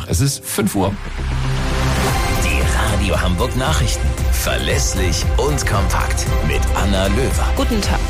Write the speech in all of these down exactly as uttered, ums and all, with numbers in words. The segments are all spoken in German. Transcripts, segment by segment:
Es ist fünf Uhr. Die Radio Hamburg Nachrichten. Verlässlich und kompakt. Mit Anna Löwer. Guten Tag.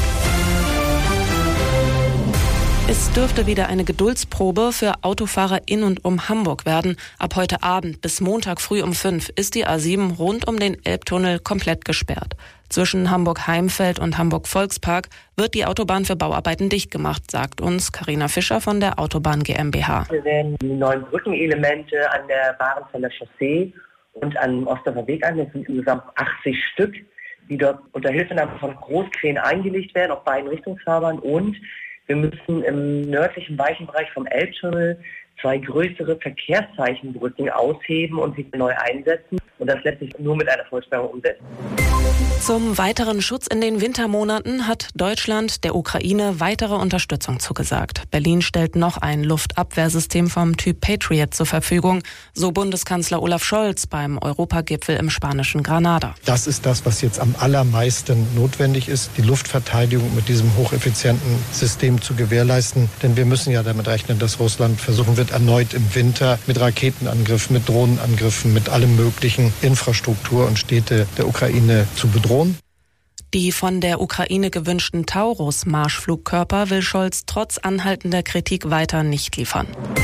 Es dürfte wieder eine Geduldsprobe für Autofahrer in und um Hamburg werden. Ab heute Abend bis Montag früh um fünf ist die A sieben rund um den Elbtunnel komplett gesperrt. Zwischen Hamburg-Heimfeld und Hamburg-Volkspark wird die Autobahn für Bauarbeiten dicht gemacht, sagt uns Carina Fischer von der Autobahn GmbH. Wir werden die neuen Brückenelemente an der Bahrenfelder Chaussee und am Osterfer Weg an, das sind insgesamt achtzig Stück, die dort unter Hilfenahme von Großkränen eingelegt werden, auf beiden Richtungsfahrbahnen, und wir müssen im nördlichen Weichenbereich vom Elbtunnel zwei größere Verkehrszeichenbrücken ausheben und wieder neu einsetzen und das lässt sich nur mit einer Vollsperrung umsetzen. Zum weiteren Schutz in den Wintermonaten hat Deutschland der Ukraine weitere Unterstützung zugesagt. Berlin stellt noch ein Luftabwehrsystem vom Typ Patriot zur Verfügung, so Bundeskanzler Olaf Scholz beim Europagipfel im spanischen Granada. Das ist das, was jetzt am allermeisten notwendig ist, die Luftverteidigung mit diesem hocheffizienten System zu gewährleisten. Denn wir müssen ja damit rechnen, dass Russland versuchen wird, erneut im Winter mit Raketenangriffen, mit Drohnenangriffen, mit allem möglichen Infrastruktur und Städte der Ukraine zu bedrohen. Die von der Ukraine gewünschten Taurus-Marschflugkörper will Scholz trotz anhaltender Kritik weiter nicht liefern.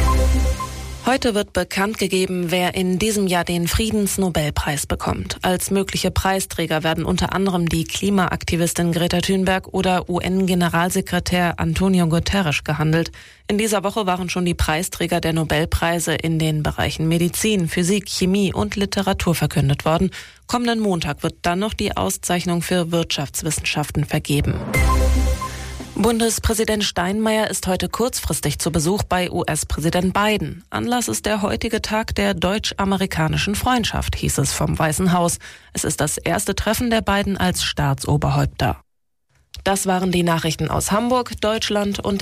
Heute wird bekannt gegeben, wer in diesem Jahr den Friedensnobelpreis bekommt. Als mögliche Preisträger werden unter anderem die Klimaaktivistin Greta Thunberg oder U N-Generalsekretär Antonio Guterres gehandelt. In dieser Woche waren schon die Preisträger der Nobelpreise in den Bereichen Medizin, Physik, Chemie und Literatur verkündet worden. Kommenden Montag wird dann noch die Auszeichnung für Wirtschaftswissenschaften vergeben. Bundespräsident Steinmeier ist heute kurzfristig zu Besuch bei U S-Präsident Biden. Anlass ist der heutige Tag der deutsch-amerikanischen Freundschaft, hieß es vom Weißen Haus. Es ist das erste Treffen der beiden als Staatsoberhäupter. Das waren die Nachrichten aus Hamburg, Deutschland und